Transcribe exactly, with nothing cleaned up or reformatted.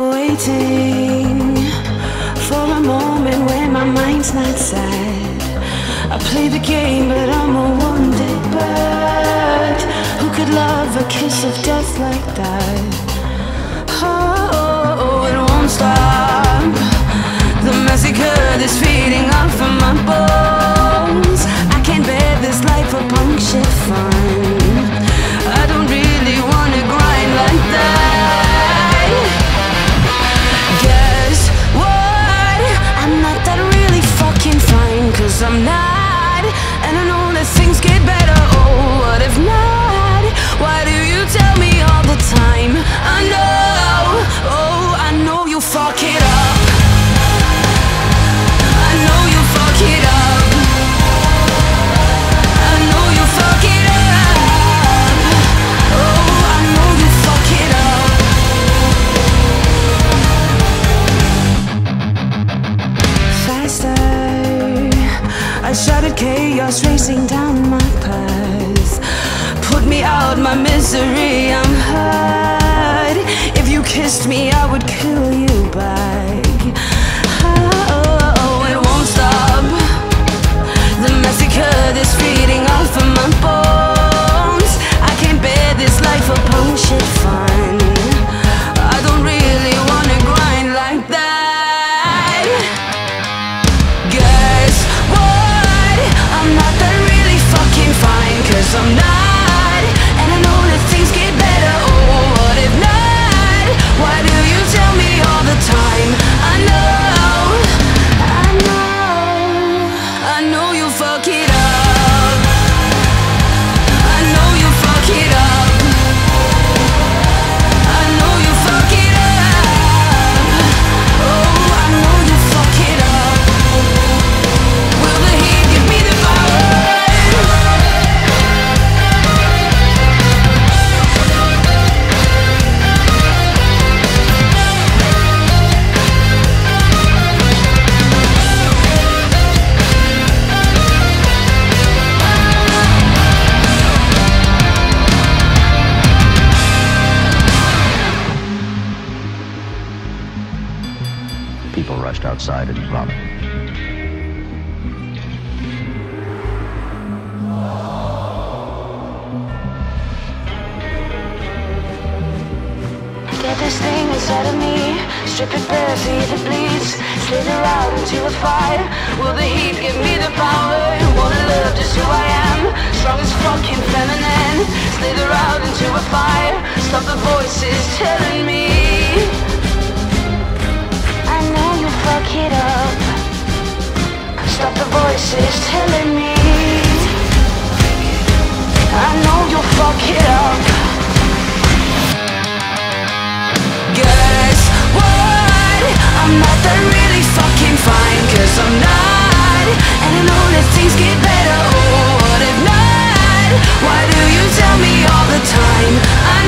Waiting for a moment when my mind's not sad. I play the game, but I'm a wounded bird. Who could love a kiss of death like that? Oh, it won't stop. The massacre that's feeding off of my bones. I can't bear this life of punk shit fun. I don't really wanna grind like that. Guess what? I'm not that really fucking fine, 'cause I'm not. And I know that things get better, oh, what if not? Why do you tell me all the time? I know, oh, I know you fuck it up. I know you fuck it up. I know you fuck it up. Oh, I know you fuck it up. Faster, I shouted chaos racing down my path. Put me out my misery, I'm hurt. If you kissed me, I would kill you back. Oh, it won't stop. The massacre that's feeding off of my bones. I can't bear this life of punk shit fun. I don't really wanna grind like that. Guess what? I'm not that really fucking fine, 'cause I'm not. And I know that things get better, oh, what if not? Why do you tell me all the time? I know, I know, I know you fuck it up. I know you fuck it up. I know you fuck it up. Oh, I know you fuck it up. Will the heat give me the power? People rushed outside and robbed him. Get this thing inside of me, strip it bare, see if it bleeds. Slither out into a fire. Will the heat give me the power? Wanna love just who I am, strong as fucking feminine. Slither out into a fire. Stop the voices telling me I know you fuck it up. Stop the voices telling me I know you fuck it up. Guess what? I'm not that really fucking fine, 'cause I'm not. And I know that things get better, oh, what if not? Why do you tell me all the time? I